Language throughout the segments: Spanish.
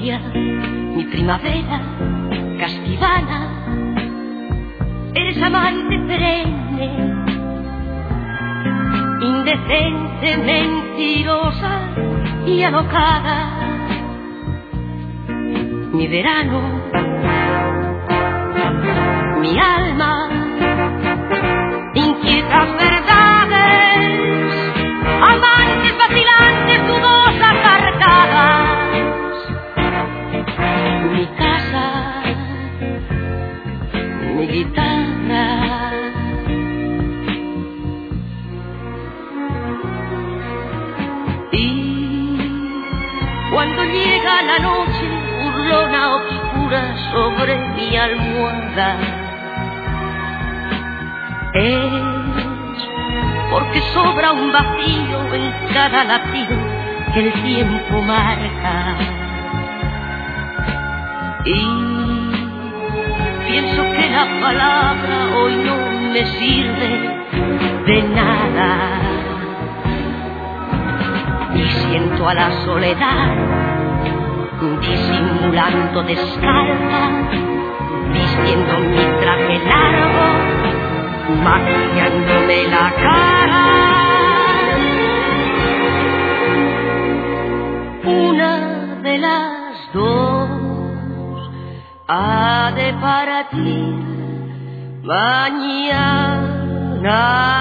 lluvia, mi primavera castivana. Eres amante perenne, indecente, mentirosa y alocada. Mi verano, mi alma, inquietas verdades, amantes vacilantes, dudosas arcadas. Mi casa, mi guitarra. Y cuando llega la noche burlona oscura sobre mi almohada, es porque sobra un vacío en cada latido que el tiempo marca. Y pienso que la palabra hoy no me sirve de nada. Y siento a la soledad disimulando descalza, vistiendo mi traje largo, maquillándome la cara. Una de las dos ha de partir mañana.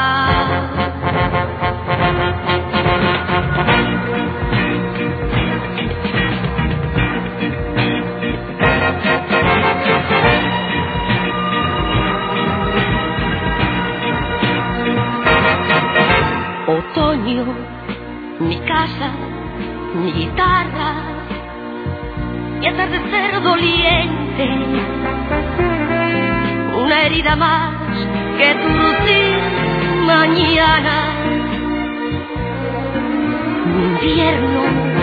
Otoño, mi casa, mi guitarra, mi atardecer doliente, una herida más que curtir mañana. Mi invierno,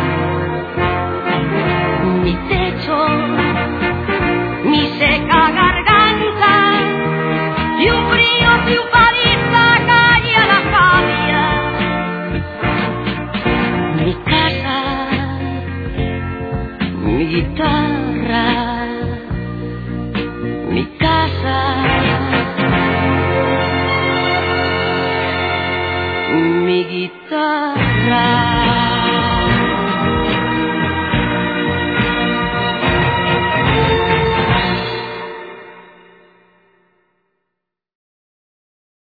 mi techo, mi seca garganta y un frío triunfalista calle a la savia. Mi casa, mi guitarra, mi casa, mi guitarra.